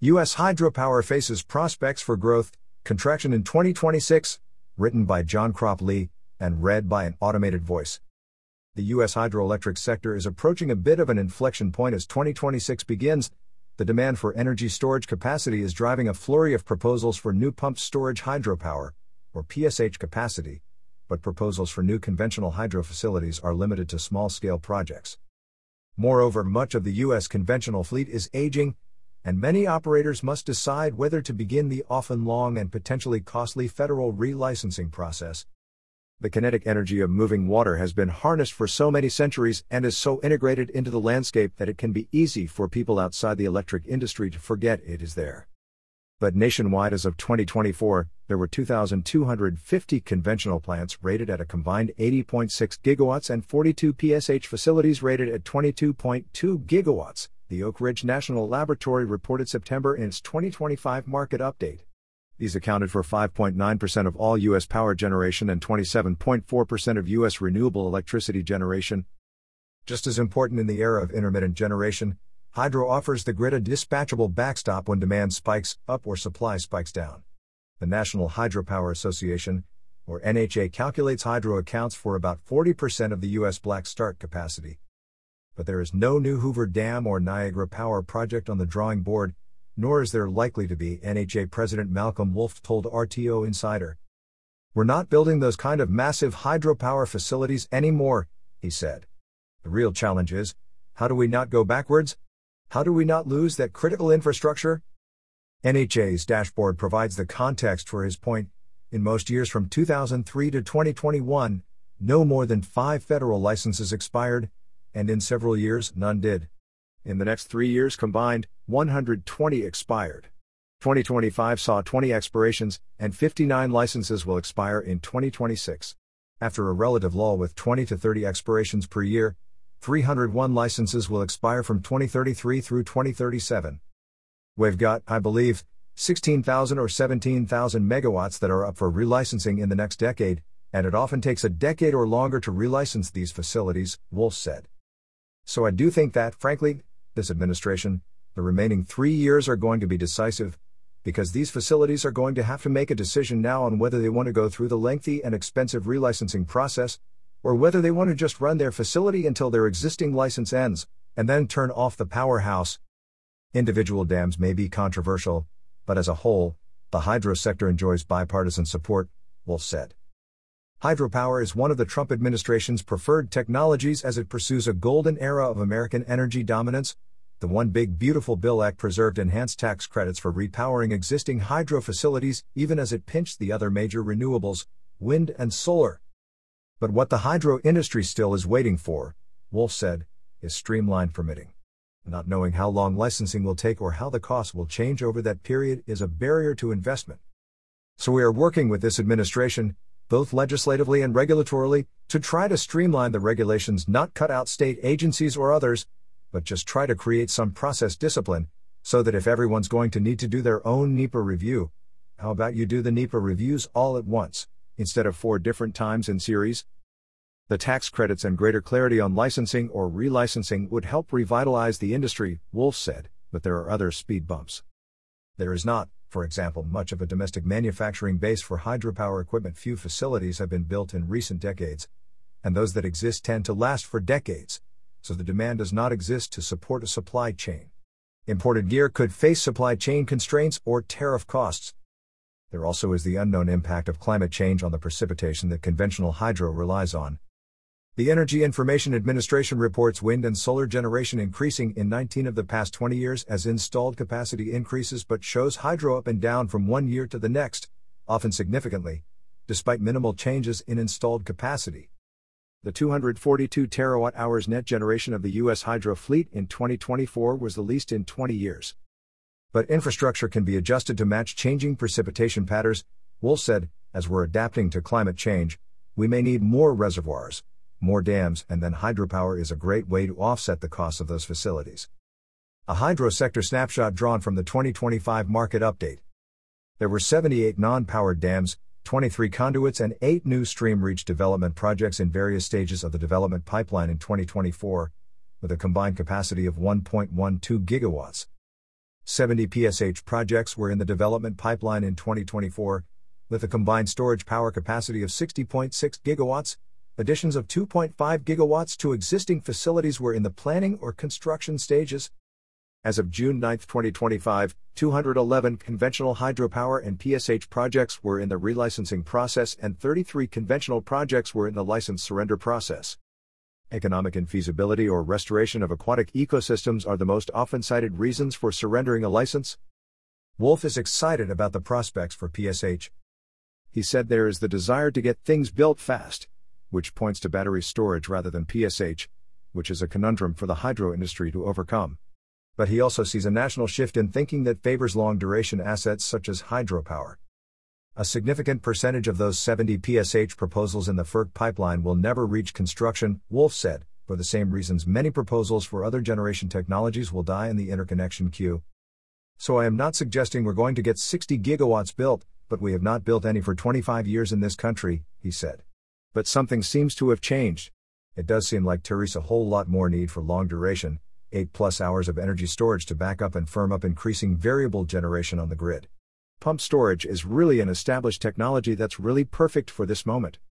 U.S. hydropower faces prospects for growth, contraction in 2026, written by John Crop Lee, and read by an automated voice. The U.S. hydroelectric sector is approaching a bit of an inflection point as 2026 begins. The demand for energy storage capacity is driving a flurry of proposals for new pumped storage hydropower, or PSH capacity, but proposals for new conventional hydro facilities are limited to small-scale projects. Moreover, much of the U.S. conventional fleet is aging, and many operators must decide whether to begin the often long and potentially costly federal relicensing process. The kinetic energy of moving water has been harnessed for so many centuries and is so integrated into the landscape that it can be easy for people outside the electric industry to forget it is there. But nationwide as of 2024, there were 2,250 conventional plants rated at a combined 80.6 gigawatts and 42 PSH facilities rated at 22.2 gigawatts, the Oak Ridge National Laboratory reported September in its 2025 market update. These accounted for 5.9% of all U.S. power generation and 27.4% of U.S. renewable electricity generation. Just as important in the era of intermittent generation, hydro offers the grid a dispatchable backstop when demand spikes up or supply spikes down. The National Hydropower Association, or NHA, calculates hydro accounts for about 40% of the U.S. black start capacity. But there is no new Hoover Dam or Niagara Power project on the drawing board, nor is there likely to be, NHA President Malcolm Wolf told RTO Insider. "We're not building those kind of massive hydropower facilities anymore," he said. "The real challenge is, how do we not go backwards? How do we not lose that critical infrastructure?" NHA's dashboard provides the context for his point. In most years from 2003 to 2021, no more than 5 federal licenses expired, and in several years, none did. In the next 3 years combined, 120 expired. 2025 saw 20 expirations, and 59 licenses will expire in 2026. After a relative lull with 20 to 30 expirations per year, 301 licenses will expire from 2033 through 2037. We've got, I believe, 16,000 or 17,000 megawatts that are up for relicensing in the next decade, and it often takes a decade or longer to relicense these facilities, Wolf said. So I do think that, frankly, this administration, the remaining 3 years are going to be decisive, because these facilities are going to have to make a decision now on whether they want to go through the lengthy and expensive relicensing process, or whether they want to just run their facility until their existing license ends, and then turn off the powerhouse. Individual dams may be controversial, but as a whole, the hydro sector enjoys bipartisan support, Wolf said. Hydropower is one of the Trump administration's preferred technologies as it pursues a golden era of American energy dominance. The One Big Beautiful Bill Act preserved enhanced tax credits for repowering existing hydro facilities, even as it pinched the other major renewables, wind and solar. But what the hydro industry still is waiting for, Wolf said, is streamlined permitting. Not knowing how long licensing will take or how the costs will change over that period is a barrier to investment. So we are working with this administration, both legislatively and regulatorily, to try to streamline the regulations, not cut out state agencies or others, but just try to create some process discipline, so that if everyone's going to need to do their own NEPA review, how about you do the NEPA reviews all at once, instead of 4 different times in series? The tax credits and greater clarity on licensing or relicensing would help revitalize the industry, Wolf said, but there are other speed bumps. There is not, for example, much of a domestic manufacturing base for hydropower equipment. Few facilities have been built in recent decades, and those that exist tend to last for decades, so the demand does not exist to support a supply chain. Imported gear could face supply chain constraints or tariff costs. There also is the unknown impact of climate change on the precipitation that conventional hydro relies on. The Energy Information Administration reports wind and solar generation increasing in 19 of the past 20 years as installed capacity increases, but shows hydro up and down from one year to the next, often significantly, despite minimal changes in installed capacity. The 242 terawatt-hours net generation of the U.S. hydro fleet in 2024 was the least in 20 years. But infrastructure can be adjusted to match changing precipitation patterns, Wolf said. As we're adapting to climate change, we may need more reservoirs, more dams, and then hydropower is a great way to offset the costs of those facilities. A hydro sector snapshot drawn from the 2025 market update. There were 78 non-powered dams, 23 conduits and 8 new stream reach development projects in various stages of the development pipeline in 2024, with a combined capacity of 1.12 gigawatts. 70 PSH projects were in the development pipeline in 2024, with a combined storage power capacity of 60.6 gigawatts. Additions of 2.5 gigawatts to existing facilities were in the planning or construction stages. As of June 9, 2025, 211 conventional hydropower and PSH projects were in the relicensing process and 33 conventional projects were in the license surrender process. Economic infeasibility or restoration of aquatic ecosystems are the most often cited reasons for surrendering a license. Wolf is excited about the prospects for PSH. He said there is the desire to get things built fast, which points to battery storage rather than PSH, which is a conundrum for the hydro industry to overcome. But he also sees a national shift in thinking that favors long-duration assets such as hydropower. A significant percentage of those 70 PSH proposals in the FERC pipeline will never reach construction, Wolf said, for the same reasons many proposals for other generation technologies will die in the interconnection queue. So I am not suggesting we're going to get 60 gigawatts built, but we have not built any for 25 years in this country, he said. But something seems to have changed. It does seem like there is a whole lot more need for long duration, 8+ hours of energy storage to back up and firm up increasing variable generation on the grid. Pump storage is really an established technology that's really perfect for this moment.